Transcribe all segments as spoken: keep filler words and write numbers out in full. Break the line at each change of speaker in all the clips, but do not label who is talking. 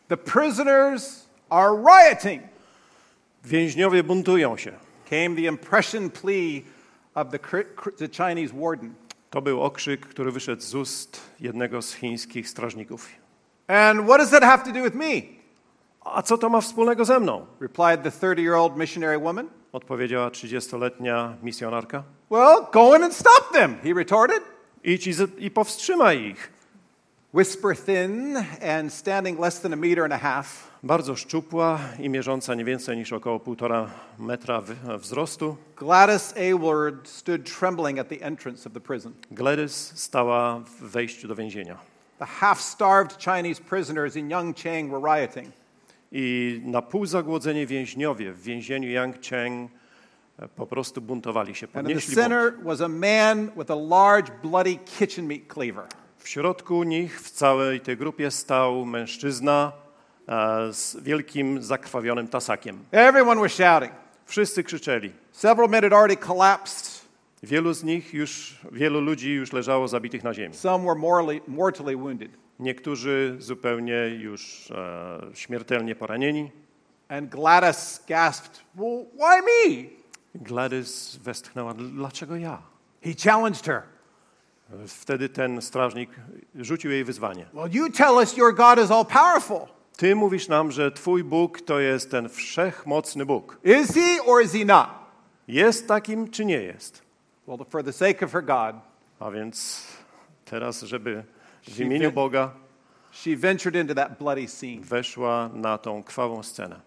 The prisoners are rioting.
Więźniowie buntują się.
Came the impression plea of the, the Chinese warden.
To był okrzyk, który wyszedł z ust jednego z chińskich strażników.
And what does that have to do with me?
A co to ma wspólnego ze mną?
Replied the thirty-year-old missionary woman.
Odpowiedziała trzydziestoletnia misjonarka.
Well, go in and stop them, he retorted.
Idź i, z- i powstrzymaj ich.
Whisper thin and standing less than a meter and a half.
Bardzo szczupła i mierząca nie więcej niż około półtora metra wy- wzrostu.
Gladys Aylward stood trembling at the entrance of the prison.
Gladys stała w wejściu do więzienia.
The half-starved Chinese prisoners in Yangcheng were rioting.
I na pół zagłodzeni więźniowie w więzieniu Yangcheng e, po prostu buntowali się,
And in the
podnieśli bunt.
center was a man with a large bloody kitchen meat cleaver.
W środku nich w całej tej grupie stał mężczyzna e, z wielkim zakrwawionym tasakiem.
Everyone was shouting.
Wszyscy krzyczeli.
Several men had already collapsed.
Wielu z nich już, wielu ludzi już leżało zabitych na ziemi.
Some were mortally, mortally wounded.
Niektórzy zupełnie już e, śmiertelnie poranieni.
And Gladys gasped, well, why me?
Gladys westchnęła, dlaczego ja?
He challenged her.
Wtedy ten strażnik rzucił jej wyzwanie.
Well, you tell us your God is all powerful.
Ty mówisz nam, że twój Bóg to jest ten wszechmocny Bóg.
Is he or is he not?
Jest takim, czy nie jest?
Well, for the sake of her God,
A więc teraz, żeby w
She
imieniu
ven-
Boga
she ventured into that bloody scene.
weszła na tą krwawą scenę.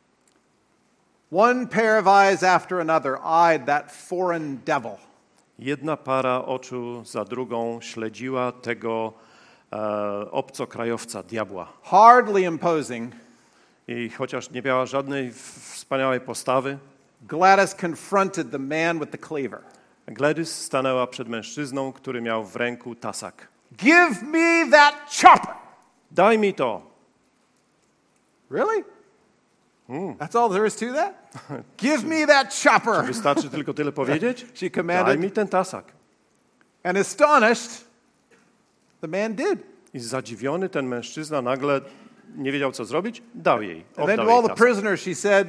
One pair of eyes after another eyed that foreign devil.
Jedna para oczu za drugą śledziła tego e, obcokrajowca, diabła.
Hardly imposing,
I chociaż nie miała żadnej wspaniałej postawy,
Gladys confronted the man with the cleaver.
Gladys stanęła przed mężczyzną, który miał w ręku tasak.
Give me that chopper.
Daj mi to.
Really? That's all there is to that? Give me that chopper.
Wystarczy tylko tyle powiedzieć?
She
Daj
commanded.
mi ten tasak.
And astonished, the man did.
I zadziwiony ten mężczyzna nagle nie wiedział, co zrobić, dał jej.
And then
Oddał
to all
jej
the
tasak.
prisoners, she said,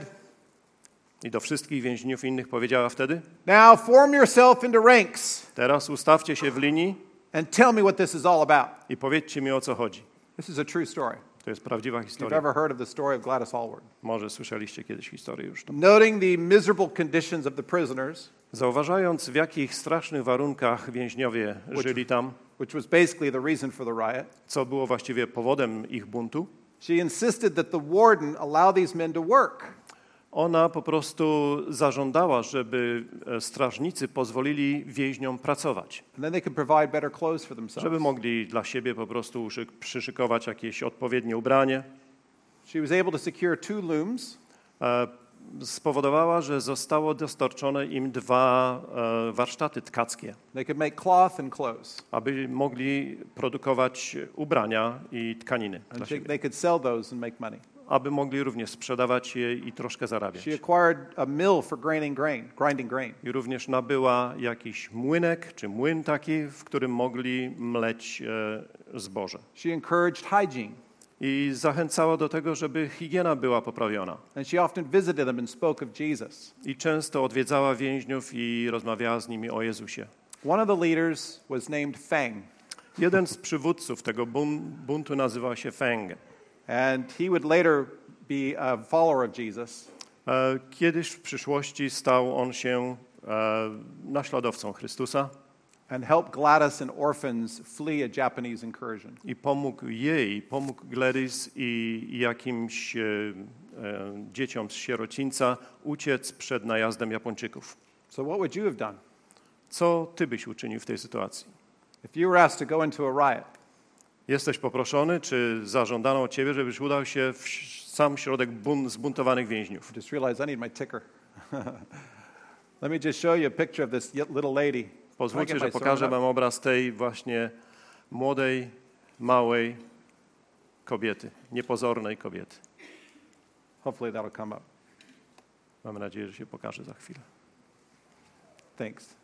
I do wszystkich więźniów innych powiedziała wtedy:
now form yourself into ranks
teraz ustawcie się w linii
and tell me what this is all about.
i powiedzcie mi, o co chodzi.
This is a true story.
To jest prawdziwa
If you've
historia.
ever heard of the story of Gladys Aylward.
Może słyszeliście kiedyś historię już. To.
Noting the miserable conditions of the prisoners,
Zauważając, w jakich strasznych warunkach więźniowie żyli tam,
which was basically the reason for the riot,
co było właściwie powodem ich buntu,
she insisted that the warden allow these men to work.
ona po prostu zażądała, żeby e, strażnicy pozwolili więźniom pracować,
And then they could provide better clothes for themselves.
żeby mogli dla siebie po prostu uszyk- przyszykować jakieś odpowiednie ubranie.
She was able to secure two looms,
E, Spowodowała, że zostało dostarczone im dwa e, warsztaty tkackie,
they could make cloth and clothes.
aby mogli produkować ubrania i tkaniny dla
And they,
siebie,
they could sell those and make money.
aby mogli również sprzedawać je i troszkę zarabiać.
She acquired a mill for grinding grain, grinding grain.
I również nabyła jakiś młynek, czy młyn taki, w którym mogli mleć e, zboże.
She encouraged hygiene,
I zachęcała do tego, żeby higiena była poprawiona.
and she often visited them and spoke of Jesus.
I często odwiedzała więźniów i rozmawiała z nimi o Jezusie.
One of the leaders was named Feng,
Jeden z przywódców tego bun- buntu nazywał się Feng.
and he would later be a follower of Jesus.
E, Kiedyś w przyszłości stał on się e, naśladowcą Chrystusa
And help Gladys and orphans flee a Japanese incursion.
i pomógł jej, pomógł Gladys i jakimś e, e, dzieciom z sierocińca uciec przed najazdem Japończyków.
So what would you have done
Co ty byś uczynił w tej sytuacji?
if you were asked to go into a riot?
Jesteś poproszony, czy zażądano od ciebie, żebyś udał się w sam środek bun- zbuntowanych więźniów?
Just realized I need my ticker. Let me just show you a picture of this y- little lady.
Pozwólcie,
Can I
że
get my
pokażę
sermon
wam obraz tej właśnie młodej, małej kobiety, niepozornej kobiety.
up? Hopefully that'll come up.
Mamy nadzieję, że się pokaże za chwilę.
Thanks.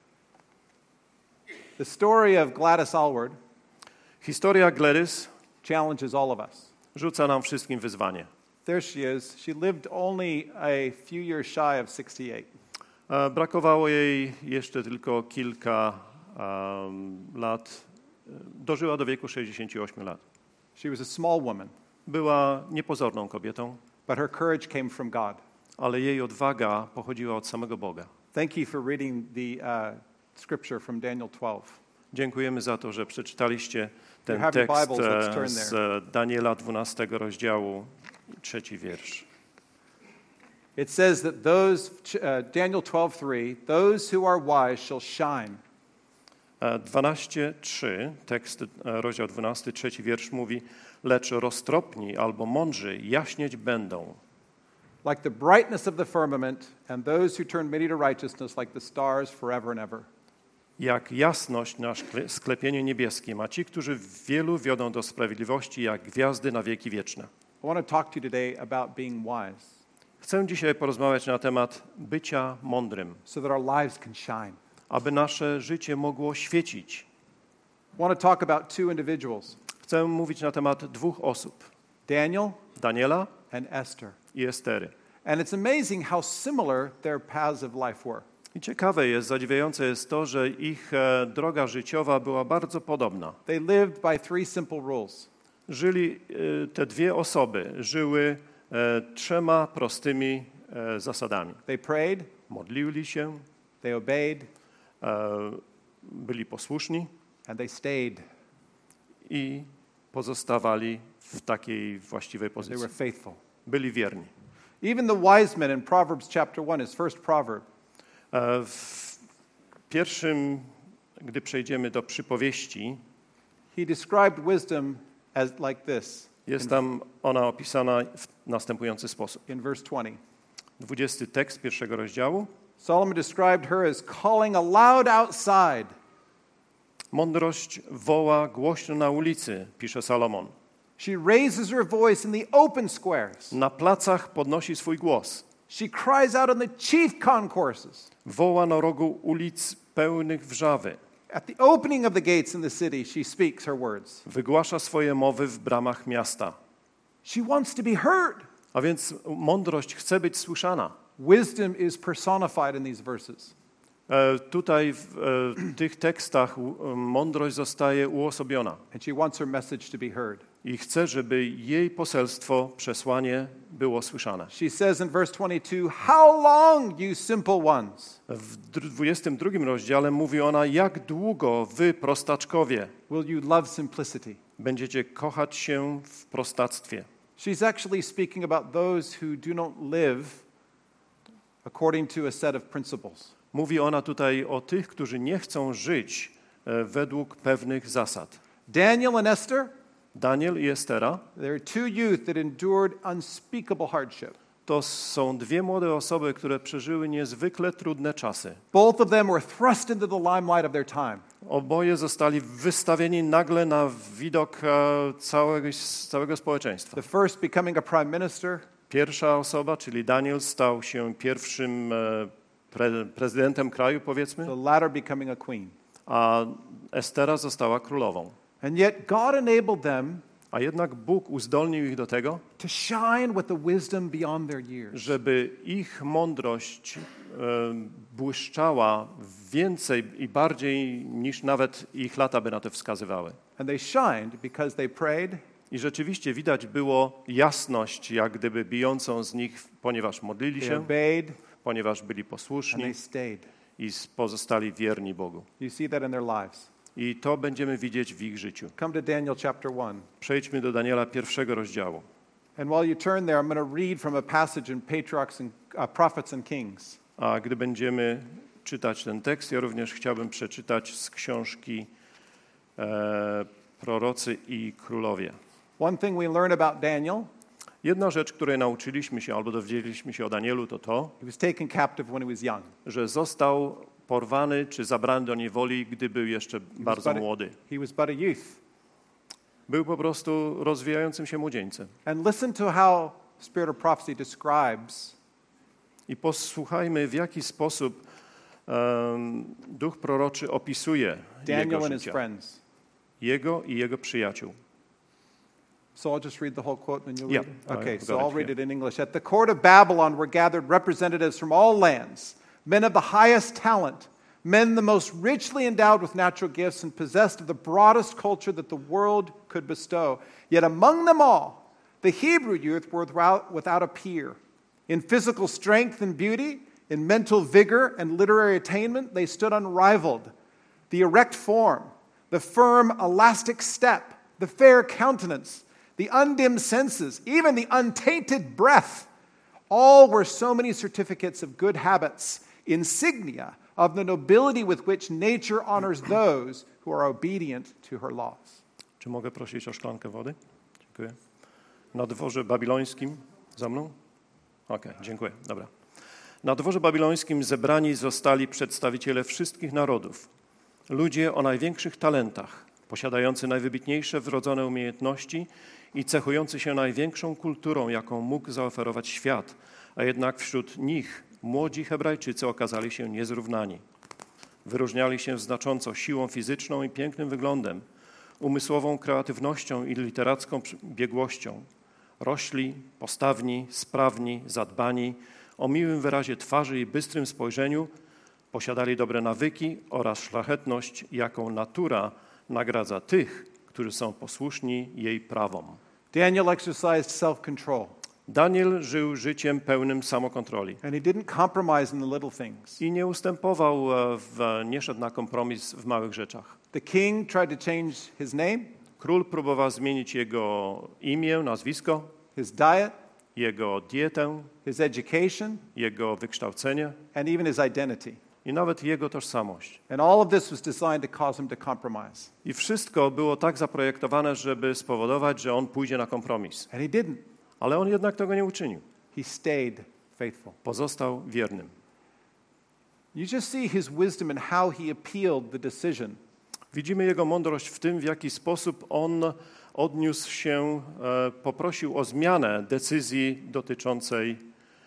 The story of Gladys Aylward
Historia Gladys
challenges all of us.
rzuca nam wszystkim wyzwanie.
There she is. She lived only a few years shy of sixty-eight.
E, Brakowało jej jeszcze tylko kilka um, lat. Dożyła do wieku sześćdziesięciu ośmiu lat.
She was a small woman,
Była niepozorną kobietą,
but her courage came from God.
ale jej odwaga pochodziła od samego Boga.
Thank you for reading the uh, scripture from Daniel twelve.
Dziękujemy za to, że przeczytaliście ten
You have your
tekst
Bibles, let's
e,
turn
z
there.
e, Daniela dwunastego rozdziału, trzeci wiersz.
It says that those, uh, Daniel twelve three, those who are wise shall shine.
E, dwanaście trzy, tekst, e, rozdział dwunasty, trzeci wiersz mówi: lecz roztropni albo mądrzy jaśnieć będą.
Like the brightness of the firmament, and those who turn many to righteousness like the stars forever and ever.
Jak jasność na szkle- sklepieniu niebieskim, a ci, którzy wielu wiodą do sprawiedliwości, jak gwiazdy na wieki wieczne.
I want to talk to you today about being wise
Chcę dzisiaj porozmawiać na temat bycia mądrym,
so that our lives can shine.
aby nasze życie mogło świecić.
I want to talk about two individuals,
Chcę mówić na temat dwóch osób,
Daniel
Daniela
and Esther.
i Estery.
And it's amazing how similar their paths of life were.
I ciekawe jest, zadziwiające jest to, że ich e, droga życiowa była bardzo podobna.
They lived by three simple rules.
Żyli, e, te dwie osoby żyły e, trzema prostymi e, zasadami.
They prayed,
Modlili się,
they obeyed,
e, byli posłuszni
and they stayed.
i pozostawali w takiej właściwej
They
pozycji.
were faithful.
Byli wierni.
Even the wise men in Proverbs chapter one, his first proverb,
E, W pierwszym, gdy przejdziemy do przypowieści,
he described wisdom as like this
jest tam ona opisana w następujący sposób.
in verse twenty.
dwudziesty tekst pierwszego rozdziału.
Solomon described her as calling aloud outside.
Mądrość woła głośno na ulicy, pisze Salomon.
She raises her voice in the open squares.
Na placach podnosi swój głos.
She cries out in the chief concourses.
Woła na rogu ulic pełnych wrzawy.
At the opening of the gates in the city, she speaks her words.
Wygłasza swoje mowy w bramach miasta.
She wants to be heard.
A więc mądrość chce być słyszana.
Wisdom is personified in these verses.
E, tutaj w e, tych tekstach u, e, mądrość zostaje uosobiona.
And she wants her message to be heard.
I chce, żeby jej poselstwo, przesłanie było słyszane.
She says in verse twenty-two, "How long, you simple ones,
W dwudziestym drugim rozdziale mówi ona: jak długo wy, prostaczkowie,
will you love simplicity?"
będziecie kochać się w prostactwie.
She's actually speaking about those who do not live according to a set of principles.
Mówi ona tutaj o tych, którzy nie chcą żyć e, według pewnych zasad.
Daniel and Esther,
Daniel i Estera
there are two youth that endured unspeakable hardship.
to są dwie młode osoby, które przeżyły niezwykle trudne czasy.
Both of them were thrust into the limelight of their time.
Oboje zostali wystawieni nagle na widok e, całego, całego społeczeństwa.
The first becoming a prime minister,
Pierwsza osoba, czyli Daniel, stał się pierwszym e, pre, prezydentem kraju, powiedzmy,
the latter becoming a queen.
a Estera została królową.
And yet God enabled them
A jednak Bóg uzdolnił ich do tego,
to shine with the wisdom beyond their years.
żeby ich mądrość e, błyszczała więcej i bardziej niż nawet ich lata by na to wskazywały.
And they shined because they prayed,
I rzeczywiście widać było jasność, jak gdyby bijącą z nich, ponieważ modlili
they
się,
obeyed,
ponieważ byli
and
posłuszni
they stayed.
i pozostali wierni Bogu.
You see that in their lives.
I to będziemy widzieć w ich życiu.
Come to Daniel chapter one.
Przejdźmy do Daniela pierwszego rozdziału.
And while you turn there, I'm going to read from a passage in Patriarchs and uh, Prophets and Kings.
A gdy będziemy czytać ten tekst, ja również chciałbym przeczytać z książki e, Prorocy i Królowie.
One thing we learn about Daniel,
Jedna rzecz, której nauczyliśmy się albo dowiedzieliśmy się o Danielu, to to,
he was taken captive when he was young.
że został porwany czy zabrany do niewoli, gdy był jeszcze bardzo
but a-
młody.
He was but a youth.
Był po prostu rozwijającym się młodzieńcem.
And listen to how Spirit of Prophecy describes
I posłuchajmy, w jaki sposób um, Duch Proroczy opisuje
Daniel
jego
and his
życie,
friends.
jego i jego przyjaciół.
So I'll just read the whole quote and then you'll
Yeah,
read it?
I
Okay,
got
so
it
I'll read
here.
it in English. At the court of Babylon were gathered representatives from all lands, men of the highest talent, men the most richly endowed with natural gifts and possessed of the broadest culture that the world could bestow. Yet among them all, the Hebrew youth were without, without a peer. In physical strength and beauty, in mental vigor and literary attainment, they stood unrivaled. The erect form, the firm, elastic step, the fair countenance, the undimmed senses, even the untainted breath, all were so many certificates of good habits, insignia of the nobility with which nature honors those who are obedient to her laws.
Czy mogę prosić o szklankę wody? Dziękuję. Na dworze babilońskim, za mną? Okej, okay, dziękuję, dobra. Na dworze babilońskim zebrani zostali przedstawiciele wszystkich narodów, ludzie o największych talentach, posiadający najwybitniejsze wrodzone umiejętności i cechujący się największą kulturą, jaką mógł zaoferować świat, a jednak wśród nich młodzi Hebrajczycy okazali się niezrównani. Wyróżniali się znacząco siłą fizyczną i pięknym wyglądem, umysłową kreatywnością i literacką biegłością. Rośli, postawni, sprawni, zadbani, o miłym wyrazie twarzy i bystrym spojrzeniu, posiadali dobre nawyki oraz szlachetność, jaką natura nagradza tych, którzy są posłuszni jej prawom.
Daniel exercised self-control.
Daniel żył życiem pełnym samokontroli.
And he didn't compromise in the little things.
I nie ustępował, w, nie szedł na kompromis w małych rzeczach.
The king tried to change his name,
Król próbował zmienić jego imię, nazwisko,
his diet,
jego dietę,
his education,
jego wykształcenie
and even his identity.
i nawet jego tożsamość.
And all of this was designed to cause him to compromise.
I wszystko było tak zaprojektowane, żeby spowodować, że on pójdzie na kompromis.
And he didn't.
Ale on jednak tego nie uczynił.
He stayed faithful.
Pozostał wiernym.
You just see his wisdom in how he appealed the decision.
Widzimy jego mądrość w tym, w jaki sposób on odniósł się, e, poprosił o zmianę decyzji dotyczącej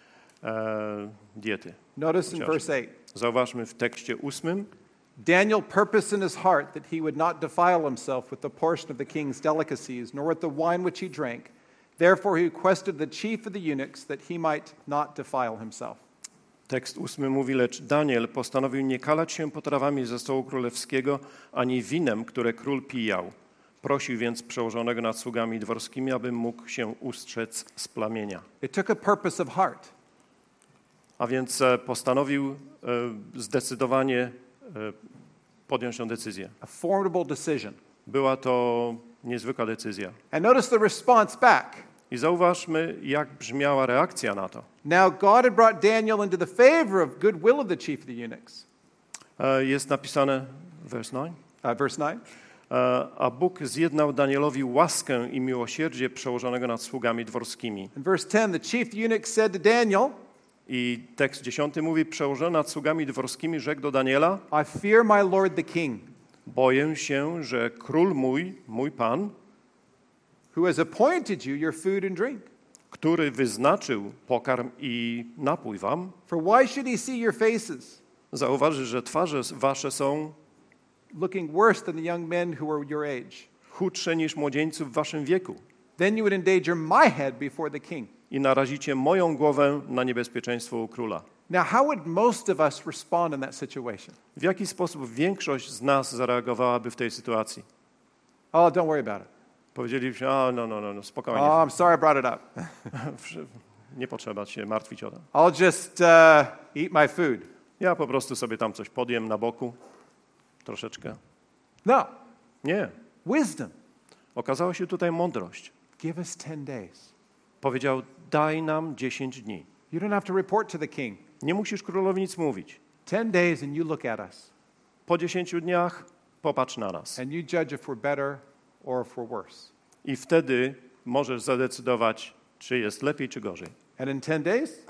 e, diety.
Notice in
Chociaż.
verse eight.
Zauważmy w tekście ósmym.
Daniel purposed in his heart that he would not defile himself with the portion of the king's delicacies, nor with the wine which he drank. Therefore he requested the chief of the eunuchs that he might not defile himself.
Tekst ósmy mówi, lecz Daniel postanowił nie kalać się potrawami ze stołu królewskiego, ani winem, które król pijał. Prosił więc przełożonego nad sługami dworskimi, aby mógł się ustrzec z plamienia.
It took a purpose of heart.
A więc e, postanowił e, zdecydowanie e, podjąć tę decyzję.
A formidable decision.
Była to niezwykła decyzja.
And notice the response back.
I zauważmy, jak brzmiała reakcja na to.
Now God had brought Daniel into the favor of goodwill of the chief of the eunuchs.
E, Jest napisane, verse nine,
Uh, verse nine.
e, a Bóg zjednał Danielowi łaskę i miłosierdzie przełożonego nad sługami dworskimi.
In verse ten, the chief eunuch said to Daniel,
I tekst dziesiąty mówi, przełożony nad sługami dworskimi rzekł do Daniela,
I fear my lord the king,
boję się, że król mój, mój pan,
who has appointed you your food and drink.
który wyznaczył pokarm i napój wam,
For why should he see your faces,
zauważy, że twarze wasze są
looking worse than the young men who are your age?
chudsze niż młodzieńców w waszym wieku
Then you would endanger my head before the king.
i narazicie moją głowę na niebezpieczeństwo u króla.
Now, how would most of us respond in that situation?
W jaki sposób większość z nas zareagowałaby w tej sytuacji?
Oh, don't worry about it.
Powiedzielibyśmy, a no, no, no, no spokojnie,
Oh, I'm sorry I brought it up.
nie potrzeba się martwić o to.
I'll just uh, eat my food.
Ja po prostu sobie tam coś podjem na boku, troszeczkę.
No,
Nie.
wisdom.
Okazała się tutaj mądrość.
Give us ten days.
Powiedział, daj nam dziesięć dni.
You don't have to report to the king.
Nie musisz królowi nic mówić.
Ten days and you look at us
Po dziesięciu dniach popatrz na nas.
and you judge if we're better or if we're worse.
I wtedy możesz zadecydować, czy jest lepiej, czy gorzej.
And in ten days,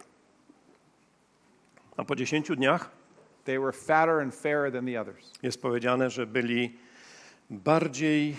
A po dziesięciu dniach
they were fatter and fairer than the others.
jest powiedziane, że byli bardziej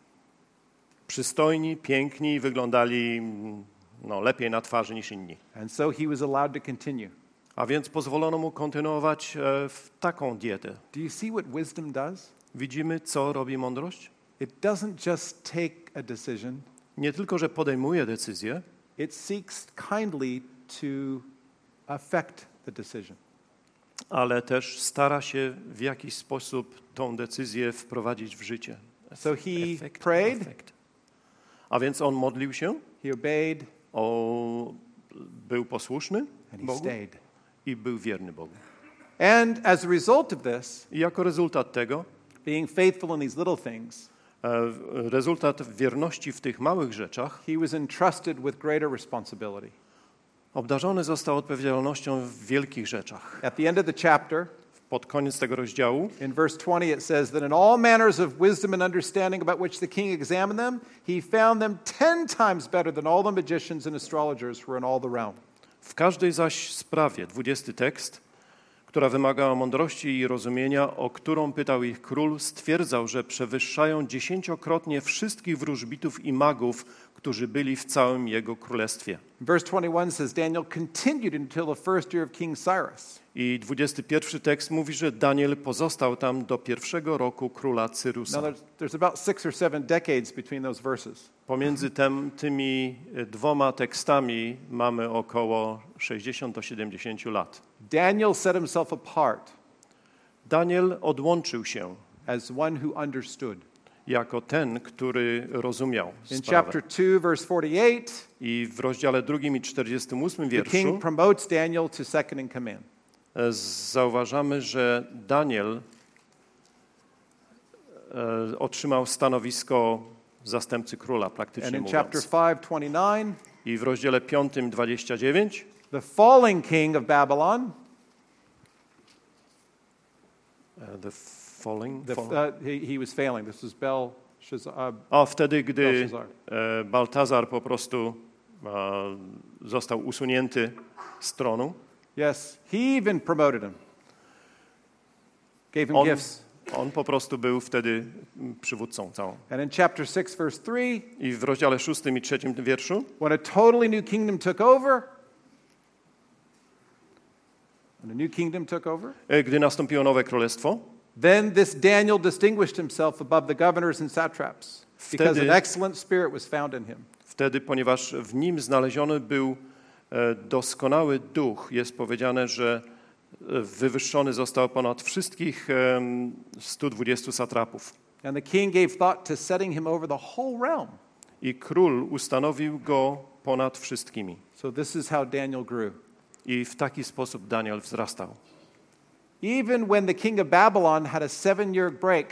przystojni, piękni i wyglądali no, lepiej na twarzy niż inni.
And so he was allowed to continue.
A więc pozwolono mu kontynuować e, w taką dietę.
Do you see what wisdom does?
Widzimy, co robi mądrość?
It doesn't just take a decision.
nie tylko, że podejmuje decyzję,
it seeks kindly to affect the decision.
ale też stara się w jakiś sposób tą decyzję wprowadzić w życie.
So he
Efekt,
prayed.
efekt. A więc on modlił się,
He obeyed,
o, był posłuszny
and he
Bogu
stayed.
i był wierny Bogu.
And as a result of this,
I jako rezultat tego,
being faithful in these little things,
e, rezultat wierności w tych małych rzeczach,
he was entrusted with greater responsibility.
obdarzony został odpowiedzialnością w wielkich rzeczach.
At the end of the chapter,
Pod koniec tego rozdziału,
in verse twenty, it says that in all manners of wisdom and understanding about which the king examined them, he found them ten times better than all the magicians and astrologers who were in all the realm.
w każdej zaś sprawie, dwudziesty tekst, która wymagała mądrości i rozumienia, o którą pytał ich król, stwierdzał, że przewyższają dziesięciokrotnie wszystkich wróżbitów i magów, którzy byli w całym jego królestwie.
Verse twenty-one says Daniel continued until the first year of King Cyrus.
I dwudziesty pierwszy tekst mówi, że Daniel pozostał tam do pierwszego roku króla Cyrusa.
Now there's, there's about six or seven decades between those verses.
Pomiędzy tem, tymi dwoma tekstami mamy około sześćdziesiąt do siedemdziesięciu lat.
Daniel set himself apart
Daniel odłączył się
as one who understood.
jako ten, który rozumiał
In
sprawę.
chapter two, verse forty-eight,
I w rozdziale drugim i czterdziestym ósmym
the
wierszu
king promotes Daniel to second in command.
e, zauważamy, że Daniel e, otrzymał stanowisko zastępcy króla, praktycznie
And in chapter
mówiąc.
five, twenty-nine,
I w rozdziale piątym, dwudziestym dziewiątym,
the falling king of Babylon,
e, the falling,
the,
fall,
uh, he, he was failing. This was Belshazzar. Uh,
a wtedy, gdy
Belshazzar.
e, Baltazar po prostu e, został usunięty z tronu,
Yes, he even promoted him, gave him
on,
gifts.
on po prostu był wtedy przywódcą całą.
And in chapter six, verse three,
I w rozdziale szóstym i trzecim wierszu,
when a totally new kingdom took over, when a new kingdom took over,
e, gdy nastąpiło nowe królestwo,
then this Daniel distinguished himself above the governors and satraps because
Wtedy-
an excellent spirit was found in him.
wtedy, ponieważ w nim znaleziony był e, doskonały duch, jest powiedziane, że e, wywyższony został ponad wszystkich em, stu dwudziestu satrapów.
And the king gave thought to setting him over the whole realm.
I król ustanowił go ponad wszystkimi.
So this is how Daniel grew.
I w taki sposób Daniel wzrastał.
Even when the king of Babylon had a seven-year break,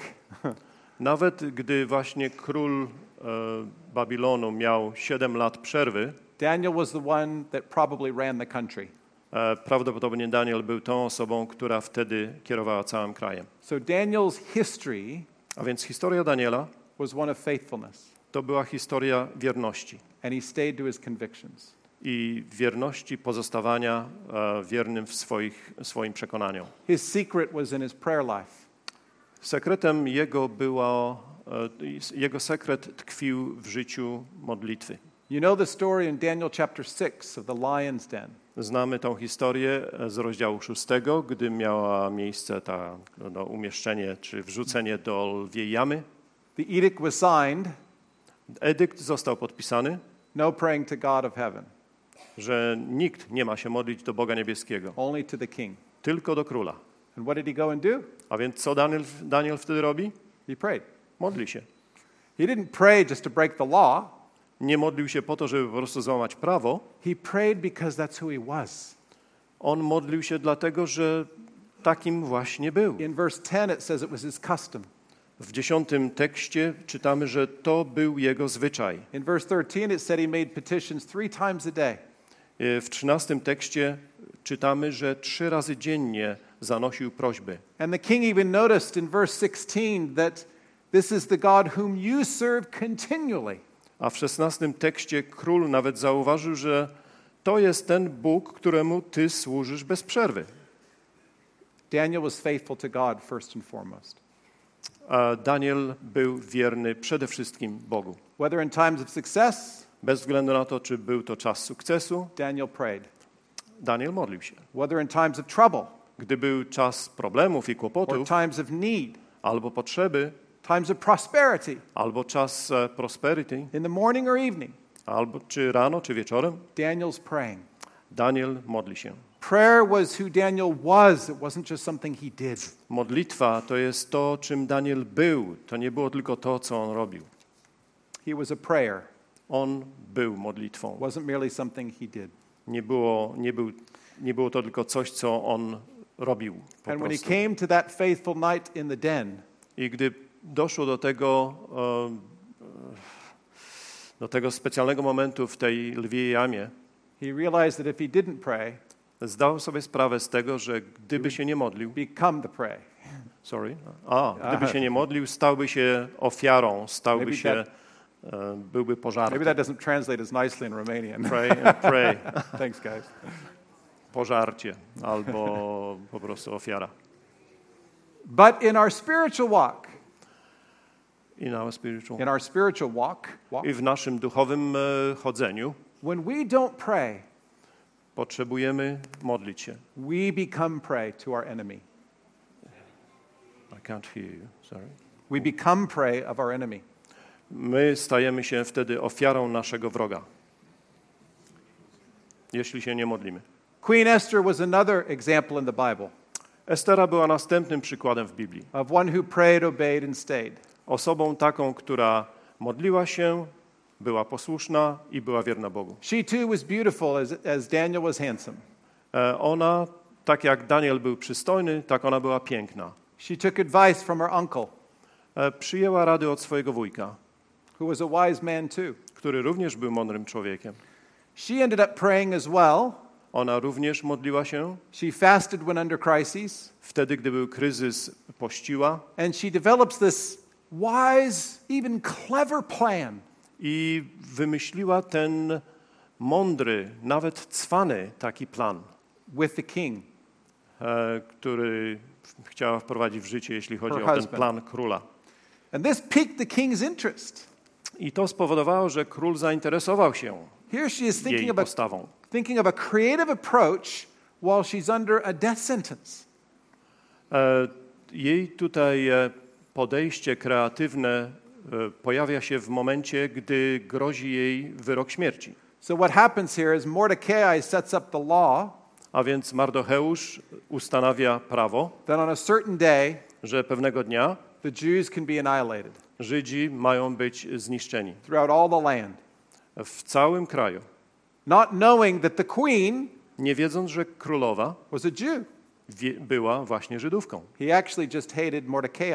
Nawet gdy właśnie król e, Babilonu miał siedem lat przerwy,
Daniel was the one that probably ran the country.
e, prawdopodobnie Daniel był tą osobą, która wtedy kierowała całym krajem.
So Daniel's history
A więc historia Daniela
was one of faithfulness,
to była historia wierności.
and he stayed to his convictions.
I wierności pozostawania e, wiernym w swoich, swoim przekonaniom.
His secret was in his prayer life.
Sekretem jego było, e, jego sekret tkwił w życiu modlitwy.
You know the story in Daniel chapter six of the lion's den.
Znamy tą historię z rozdziału szóstego, gdy miała miejsce ta, no, umieszczenie czy wrzucenie do lwiej jamy.
The edict was signed,
Edykt został podpisany,
no praying to God of heaven,
że nikt nie ma się modlić do Boga Niebieskiego,
only to the king.
tylko do króla.
And what did he go and do?
A więc co Daniel, Daniel wtedy robi?
He prayed.
Modli się.
He didn't pray just to break the law.
Nie modlił się po to, żeby po prostu złamać prawo.
He prayed because that's who he was.
On modlił się dlatego, że takim właśnie był.
In verse ten it says it was his custom.
W dziesiątym tekście czytamy, że to był jego zwyczaj.
In verse thirteen it said he made petitions three times a day.
W trzynastym tekście czytamy, że trzy razy dziennie zanosił prośby.
And the king even noticed in verse sixteen that this is the God whom you serve continually.
A w szesnastym tekście król nawet zauważył, że to jest ten Bóg, któremu ty służysz bez przerwy.
Daniel was faithful to God first and foremost.
A Daniel był wierny przede wszystkim Bogu.
Whether in times of success,
Bez względu na to, czy był to czas sukcesu,
Daniel prayed.
Daniel modlił się.
Whether in times of trouble
Gdy był czas problemów i
or
kłopotów
times of need,
albo potrzeby,
times of prosperity,
albo czas e, prosperity,
in the morning or evening,
albo czy rano, czy wieczorem,
Daniel's praying.
Daniel modli się.
Prayer was who Daniel was. It wasn't just something he did.
Modlitwa to jest to, czym Daniel był. To nie było tylko to, co on robił.
He was a prayer.
On był modlitwą.
It wasn't merely something he did.
Nie było, nie był, nie było to tylko coś, co on robił po
And when he
prostu.
came to that faithful night in the den,
I gdy doszło do tego, e, do tego specjalnego momentu w tej lwiej jamie,
he realized that if he didn't pray,
zdał sobie sprawę z tego, że gdyby się nie modlił,
become the prey.
sorry, a, gdyby się nie modlił, stałby się ofiarą, stałby
Maybe
się, e, byłby
Maybe
pożarty.
that doesn't translate as nicely in Romanian.
Pray and pray.
Thanks, guys.
Pożarcie albo po prostu ofiara.
But in our spiritual walk,
In our spiritual.
in our spiritual walk, walk
I w naszym duchowym e, chodzeniu
when we don't pray,
potrzebujemy modlić się.
we become prey to our enemy.
I can't hear you, sorry.
We become prey of our enemy.
My stajemy się wtedy ofiarą naszego wroga, jeśli się nie modlimy.
Queen Esther was another example in the Bible
Estera była następnym przykładem w Biblii.
of one who prayed, obeyed, and stayed.
Osobą taką, która modliła się, była posłuszna i była wierna Bogu.
She too was beautiful as, as Daniel was handsome.
E, Ona, tak jak Daniel był przystojny, tak ona była piękna.
She took advice from her uncle,
E, Przyjęła rady od swojego wujka,
who was a wise man too.
który również był mądrym człowiekiem.
She ended up praying as well.
Ona również modliła się.
She fasted when under crises,
Wtedy, gdy był kryzys, pościła
and she develops this wise, even clever plan
i wymyśliła ten mądry, nawet cwany taki plan,
with the king.
e, który chciała wprowadzić w życie, jeśli chodzi
Her
o ten
husband.
plan króla.
And this piqued the king's interest.
I to spowodowało, że król zainteresował się
Here she is thinking
jej
of a,
postawą.
thinking of a creative approach while she's under a death sentence.
E, Jej tutaj e, podejście kreatywne e, pojawia się w momencie, gdy grozi jej wyrok śmierci.
So what happens here is Mordecai sets up the law
A więc Mardocheusz ustanawia prawo,
that on a certain day
że pewnego dnia
the Jews can be annihilated
Żydzi mają być zniszczeni
throughout all the land.
w całym kraju.
Not knowing that the queen
Nie wiedząc, że królowa
was a Jew.
wie, była właśnie Żydówką.
He actually just hated Mordecai.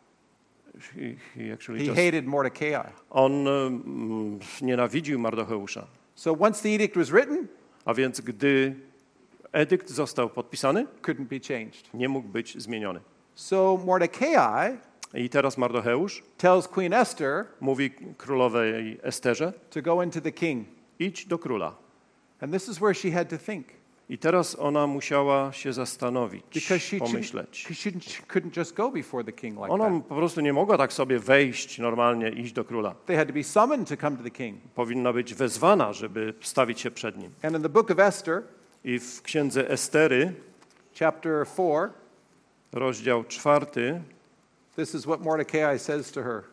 He, he actually
He
just,
hated Mordecai.
on mm, nienawidził Mardocheusza.
So once the edict was written,
A więc gdy edykt został podpisany,
couldn't be changed.
nie mógł być zmieniony.
So Mordecai
I teraz Mardocheusz
tells Queen Esther
mówi królowej Esterze,
to go into the king.
idź do króla.
And this is where she had to think.
I teraz ona musiała się zastanowić,
Because she,
pomyśleć.
she, she couldn't just go before the king like
Ona
that.
po prostu nie mogła tak sobie wejść normalnie, iść do króla.
They had to be summoned to come to the king.
Powinna być wezwana, żeby stawić się przed nim.
And in the book of Esther,
I w księdze Estery,
chapter four,
rozdział czwarty,
this is what Mordecai says to her.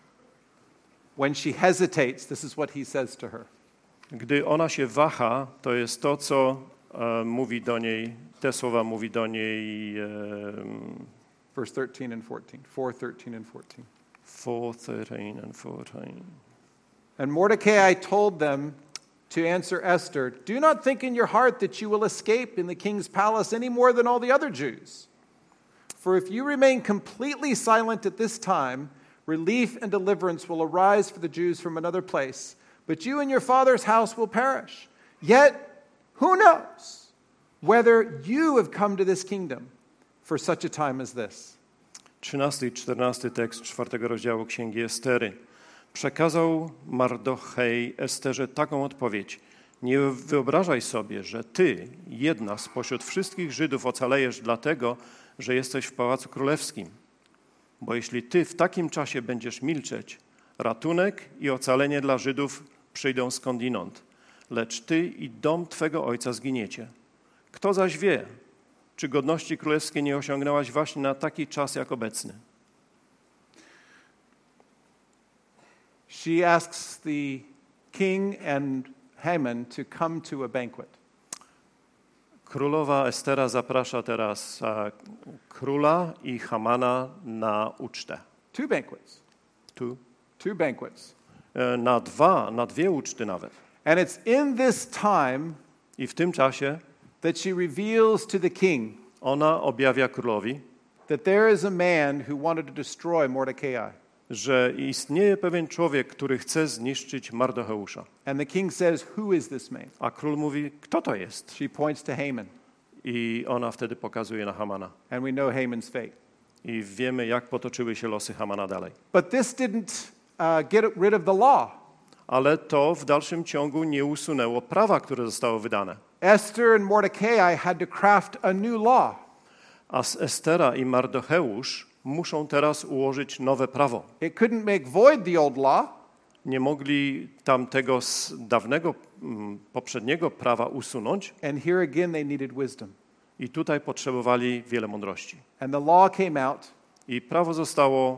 When she hesitates, this is what he says to her.
gdy ona się waha, to jest to, co e, mówi do niej, te słowa mówi do niej e,
Verse thirteen and fourteen. four, thirteen and fourteen.
four, thirteen and fourteen.
And Mordecai told them to answer Esther, do not think in your heart that you will escape in the king's palace any more than all the other Jews. For if you remain completely silent at this time, relief and deliverance will arise for the Jews from another place, but you and your father's house will perish. Yet, who knows whether you have come to this kingdom for such a time as this?
trzynasty i czternasty tekst czwartego rozdziału Księgi Estery. Przekazał Mardochej Esterze taką odpowiedź. Nie wyobrażaj sobie, że ty, jedna spośród wszystkich Żydów, ocalejesz dlatego, że jesteś w Pałacu Królewskim. Bo jeśli ty w takim czasie będziesz milczeć, ratunek i ocalenie dla Żydów przyjdą skądinąd, lecz ty i dom twego ojca zginiecie. Kto zaś wie, czy godności królewskiej nie osiągnęłaś właśnie na taki czas jak obecny?
she asks the king and Haman to come to a banquet.
Królowa Estera zaprasza teraz e, króla i Hamana na ucztę.
Two banquets.
Tu.
Two banquets.
E, na dwa, na dwie uczty nawet.
And it's in this time
I w tym czasie
that she reveals to the king
ona objawia królowi,
that there is a man who wanted to destroy Mordecai.
że istnieje pewien człowiek, który chce zniszczyć Mardocheusza.
And the king says, who is this man?
A król mówi, kto to jest?
She points to Haman.
I ona wtedy pokazuje na Hamana.
And we know Haman's fate.
I wiemy, jak potoczyły się losy Hamana dalej.
But this didn't uh, get rid of the law.
Ale to w dalszym ciągu nie usunęło prawa, które zostało wydane.
Esther and Mordecai had to craft a new law.
A Estera i Mardocheusz muszą teraz ułożyć nowe prawo.
It couldn't make void the old law.
Nie mogli tamtego z dawnego, mm, poprzedniego prawa usunąć.
And here again they needed wisdom.
I tutaj potrzebowali wiele mądrości.
And the law came out.
I prawo zostało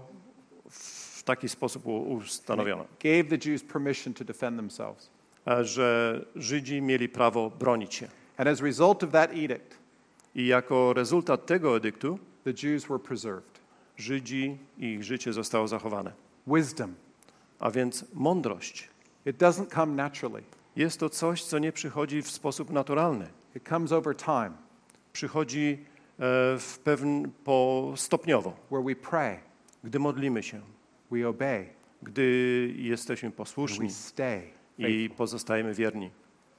w taki sposób ustanowione,
Gave the Jews permission to defend themselves.
że Żydzi mieli prawo bronić się.
And as a result of that edict,
I jako rezultat tego edyktu
the Jews were preserved.
Żydzi i ich życie zostało zachowane.
Wisdom.
A więc mądrość.
It doesn't come naturally.
Jest to coś, co nie przychodzi w sposób naturalny.
It comes over time,
Przychodzi e, w pewien, po stopniowo,
where we pray,
gdy modlimy się,
we obey,
gdy jesteśmy posłuszni
we stay.
i pozostajemy wierni.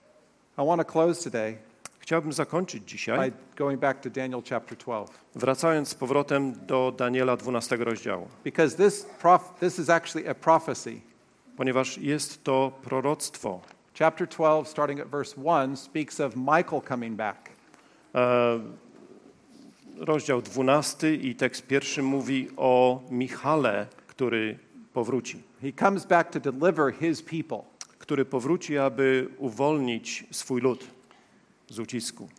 I want to close today
Chciałbym zakończyć
by
dzisiaj,
going back to Daniel chapter twelve,
wracając z powrotem do Daniela dwunastego rozdziału,
because this prof- this is actually a prophecy.
ponieważ jest to proroctwo.
Chapter twelve, starting at verse one, speaks of Michael coming back.
E, rozdział dwunasty i tekst pierwszy mówi o Michale, który powróci.
He comes back to deliver his people.
Który powróci, aby uwolnić swój lud z ucisku.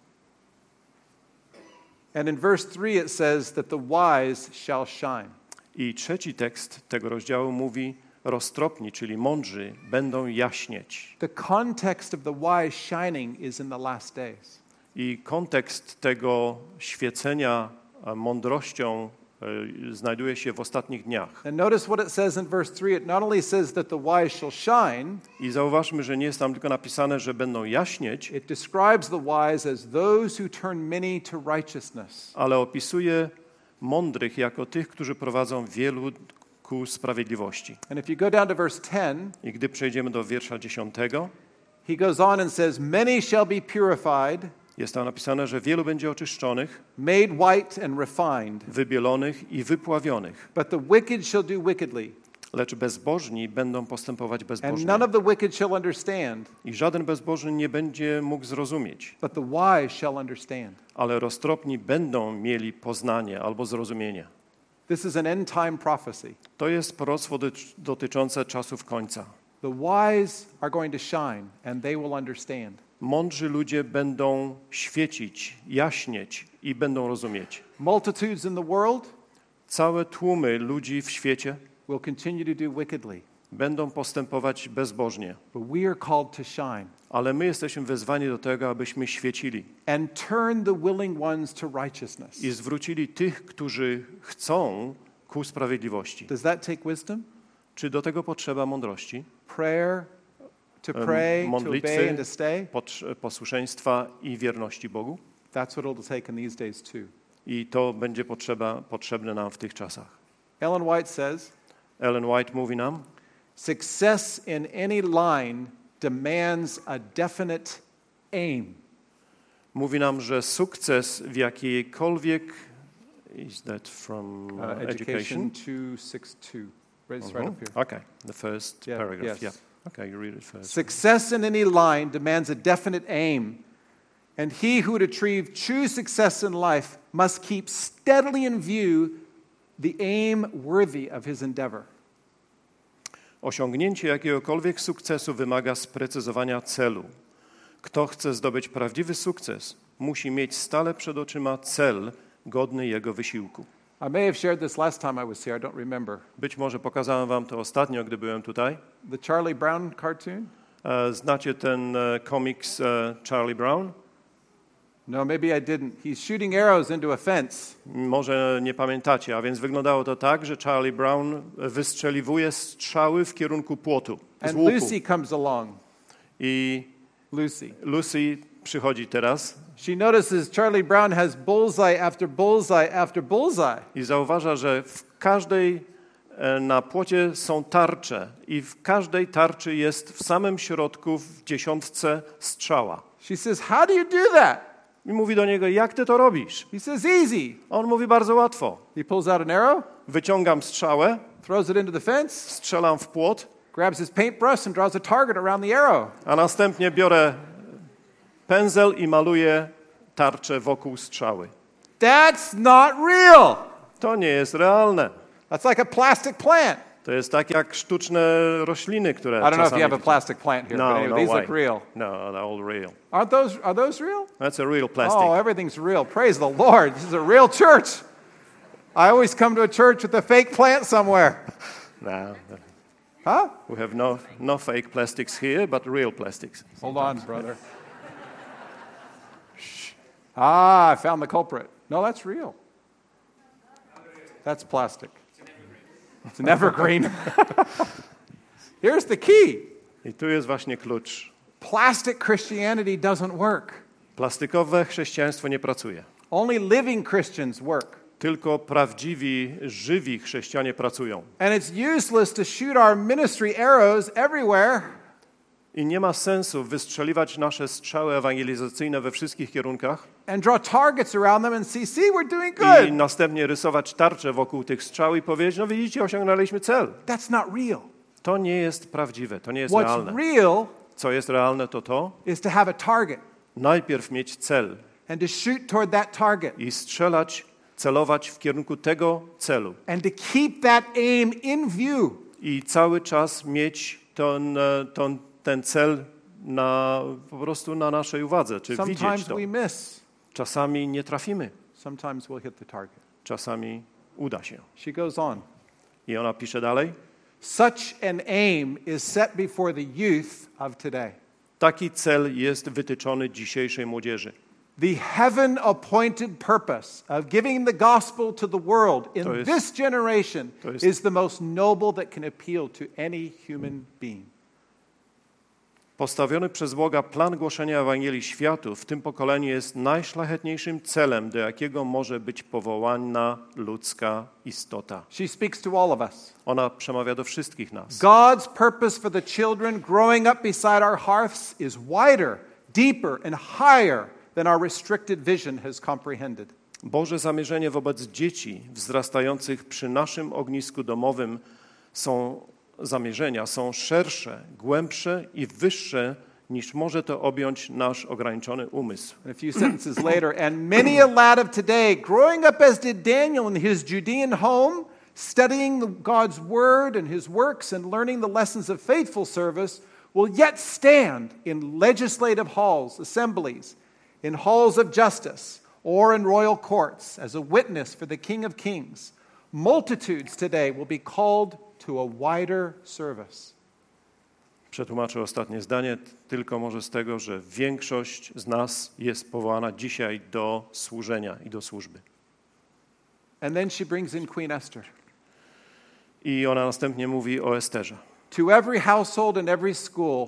And in verse three it says that the wise shall shine.
I trzeci tekst tego rozdziału mówi: roztropni, czyli mądrzy, będą jaśnieć.
The context of the wise shining is in the last days.
I kontekst tego świecenia mądrością y, znajduje się w ostatnich dniach.
And notice what it says in verse three. It not only says that the wise shall shine,
I zauważmy, że nie jest tam tylko napisane, że będą jaśnieć,
it describes the wise as those who turn many to righteousness.
ale opisuje mądrych jako tych, którzy prowadzą wielu ku sprawiedliwości.
And if you go down to verse ten,
I gdy przejdziemy do wiersza dziesiątego,
he goes on and says, many shall be purified,
jest tam napisane, że wielu będzie oczyszczonych,
made white and refined,
wybielonych i wypławionych,
but the wicked shall do wickedly,
lecz bezbożni będą postępować
and
bezbożnie.
none of the wicked shall understand,
I żaden bezbożny nie będzie mógł zrozumieć,
but the wise shall understand.
ale roztropni będą mieli poznanie albo zrozumienie.
This is an end time prophecy.
To jest proroctwo doty- dotyczące czasów końca.
The wise are going to shine and they will understand.
Mądrzy ludzie będą świecić, jaśnieć i będą rozumieć.
Multitudes in the world
Całe tłumy ludzi w świecie
will continue to do wickedly,
będą postępować bezbożnie,
but we are called to shine
ale my jesteśmy wezwani do tego, abyśmy świecili
and turn the willing ones to righteousness.
i zwrócili tych, którzy chcą, ku sprawiedliwości.
Does that take wisdom?
Czy do tego potrzeba mądrości,
Prayer, to
Em,
pray, to
modlitwy,
obey and to stay?
potrz- posłuszeństwa i wierności Bogu?
That's what it'll take in these days too.
I to będzie potrzeba, potrzebne nam w tych czasach.
Ellen White says,
Ellen White mówi nam,
success in any line demands a definite aim.
mówi nam, że sukces w jakiejkolwiek, is that from uh,
Uh, education
education?
two sixty-two. Right, it's
Mhm.
right up here.
Okay, the first
Yeah,
paragraph.
yes.
Yeah. Okay, you read it first.
Success in any line demands a definite aim, and he who would achieve true success in life must keep steadily in view the aim worthy of his endeavor.
Osiągnięcie jakiegokolwiek sukcesu wymaga sprecyzowania celu. Kto chce zdobyć prawdziwy sukces, musi mieć stale przed oczyma cel godny jego wysiłku.
I may have shared this last time I was here, I don't remember.
Być może pokazałem wam to ostatnio, gdy byłem tutaj.
The Charlie Brown cartoon?
E, Znacie ten e, komiks e, Charlie Brown?
No, maybe I didn't. He's shooting arrows into a fence.
Może nie pamiętacie, a więc wyglądało to tak, że Charlie Brown wystrzeliwuje strzały w kierunku płotu, z
And
łuku.
Lucy comes along.
I
Lucy.
Lucy przychodzi teraz
She notices Charlie Brown has bullseye after bullseye after bullseye.
i zauważa, że w każdej e, na płocie są tarcze i w każdej tarczy jest w samym środku w dziesiątce strzała.
She says, "How do you do that?"
I mówi do niego, jak ty to robisz?
He says, "Easy."
A on mówi, bardzo łatwo.
He pulls out an arrow,
Wyciągam strzałę,
throws it into the fence,
strzelam w płot,
grabs his paintbrush and draws a target around the arrow.
a następnie biorę pędzel i maluję tarczę wokół strzały.
That's not real.
To nie jest realne.
That's like a plastic plant.
To jest tak jak sztuczne rośliny, które
I don't know if
czasami
you have a
widzimy.
plastic plant here,
No,
but anyway,
no
these
way.
look real.
No, they're all real.
Aren't those, are those real?
That's a real plastic.
Oh, everything's real. Praise the Lord. This is a real church. I always come to a church with a fake plant somewhere.
No,
Huh?
we have no, no fake plastics here, but real plastics.
Hold on, brother. Shh. Ah, I found the culprit. No, that's real. That's plastic. It's an evergreen. Here's the key.
I tu jest właśnie klucz.
Plastic Christianity doesn't work.
Plastikowe chrześcijaństwo nie pracuje.
Only living Christians work.
Tylko prawdziwi, żywi chrześcijanie pracują.
And it's useless to shoot our ministry arrows everywhere.
I nie ma sensu wystrzeliwać nasze strzały ewangelizacyjne we wszystkich kierunkach
And draw targets around them and see, see, we're doing
i
good.
następnie rysować tarcze wokół tych strzał i powiedzieć, no widzicie, osiągnęliśmy cel.
That's not real.
To nie jest prawdziwe, to nie jest
What's
realne.
real
Co jest realne, to to,
is to have a target
najpierw mieć cel
and to shoot toward that target
i strzelać, celować w kierunku tego celu.
and to keep that aim in view.
I cały czas mieć ten, e, ten, ten cel na, po prostu na naszej uwadze, czy widzieć
Sometimes
to.
we miss.
Czasami nie trafimy,
Sometimes we'll hit the target.
czasami uda się.
She goes on.
I ona pisze dalej.
Such an aim is set before the youth of today.
Taki cel jest wytyczony dzisiejszej młodzieży.
The heaven-appointed purpose of giving the gospel to the world in
To jest-
this generation
to jest-
is the most noble that can appeal to any human being.
Postawiony przez Boga plan głoszenia Ewangelii światu w tym pokoleniu jest najszlachetniejszym celem, do jakiego może być powołana ludzka istota.
She speaks to all of us.
Ona przemawia do wszystkich nas.
God's purpose for the children growing up beside our hearths is wider, deeper, and higher than our restricted vision has comprehended.
Boże zamierzenie wobec dzieci wzrastających przy naszym ognisku domowym są zamierzenia są szersze, głębsze i wyższe niż może to objąć nasz ograniczony umysł.
And a few sentences later, and many a lad of today, growing up as did Daniel in his Judean home, studying the- God's word and his works and learning the lessons of faithful service, will yet stand in legislative halls, assemblies, in halls of justice, or in royal courts as a witness for the King of Kings. Multitudes today will be called to a wider service.
Przetłumaczę ostatnie zdanie tylko może z tego, że większość z nas jest powołana dzisiaj do służenia i do służby.
And then she brings in Queen Esther.
I ona następnie mówi o Esterze.
To every household and every school,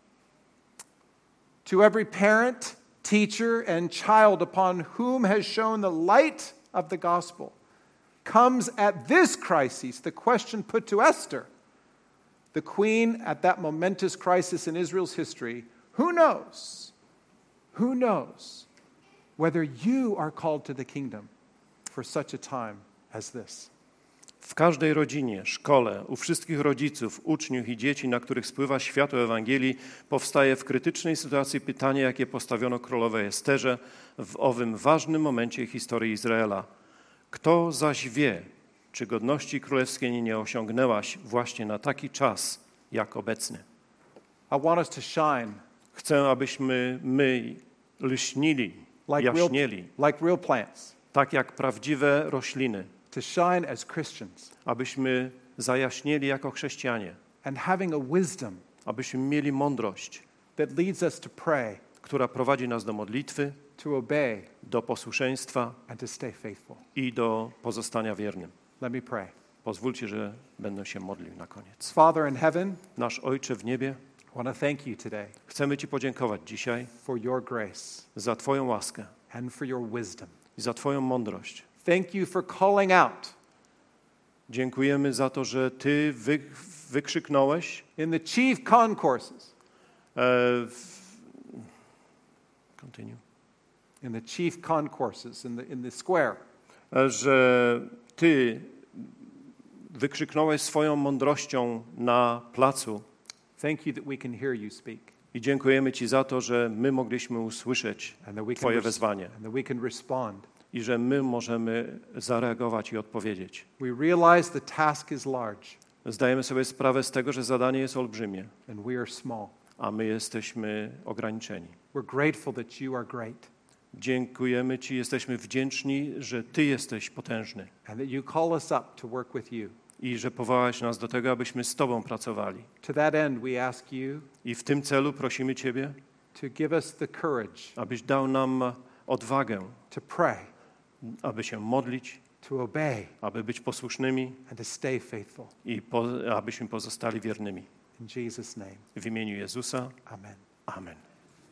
to every parent, teacher, and child upon whom has shone the light of the gospel, comes at this crisis the question put to Esther, the queen at that momentous crisis in Israel's history, who knows, who knows whether you are called to the kingdom for such a time as this?
W każdej rodzinie, szkole, u wszystkich rodziców, uczniów i dzieci, na których spływa światło Ewangelii, powstaje w krytycznej sytuacji pytanie, jakie postawiono królowej Esterze w owym ważnym momencie historii Izraela. Kto zaś wie, czy godności królewskiej nie osiągnęłaś właśnie na taki czas, jak obecny?
I want us to shine
Chcę, abyśmy my lśnili,
like real,
jaśnieli,
like real plants.
tak jak prawdziwe rośliny.
to shine as Christians,
abyśmy zajaśnieli jako chrześcijanie,
and having a wisdom
abyśmy mieli mądrość,
that leads us to pray,
która prowadzi nas do modlitwy,
to obey,
do posłuszeństwa
and to stay faithful.
i do pozostania wiernym.
Let me pray.
Pozwólcie, że będę się modlił na koniec.
Father in heaven,
Nasz Ojcze w niebie,
I want to thank you today
chcemy Ci podziękować dzisiaj
for your grace
za Twoją łaskę
and for your wisdom.
i za Twoją mądrość.
Thank you for calling out
Dziękujemy za to, że Ty wy, wykrzyknąłeś
in the chief concourses,
e, w, continue,
in the chief concourses, in the, in the square,
e, że Ty wykrzyknąłeś swoją mądrością na placu
thank you that we can hear you speak
i dziękujemy Ci za to, że my mogliśmy usłyszeć
and that we can,
Twoje
res-
wezwanie
and that we can respond.
i że my możemy zareagować i odpowiedzieć.
We realize the task is large
Zdajemy sobie sprawę z tego, że zadanie jest olbrzymie,
and we are small.
a my jesteśmy ograniczeni.
We're grateful that you are great
Dziękujemy Ci, jesteśmy wdzięczni, że Ty jesteś potężny
and that you call us up to work with you.
i że powołałeś nas do tego, abyśmy z Tobą pracowali.
To that end, we ask you
I w tym celu prosimy Ciebie,
to give us the courage
abyś dał nam odwagę,
to pray,
aby się modlić,
to obey,
aby być posłusznymi
and to stay faithful.
i po, abyśmy pozostali wiernymi.
In Jesus' name,
W imieniu Jezusa.
amen.
Amen.